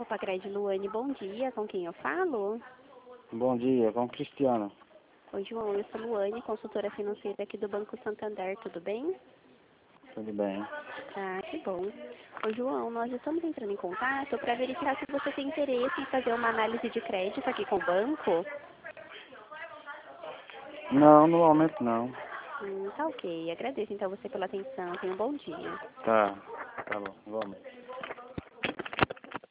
Opa, Cred Luane, bom dia. Com quem eu falo? Bom dia, com o Cristiano. Oi, João. Eu sou Luane, consultora financeira aqui do Banco Santander. Tudo bem? Tudo bem? Ah, que bom. Oi, João. Nós estamos entrando em contato para verificar se você tem interesse em fazer uma análise de crédito aqui com o banco. Não, no momento não. Tá ok. Agradeço então você pela atenção. Tenha um bom dia. Tá bom, igualmente.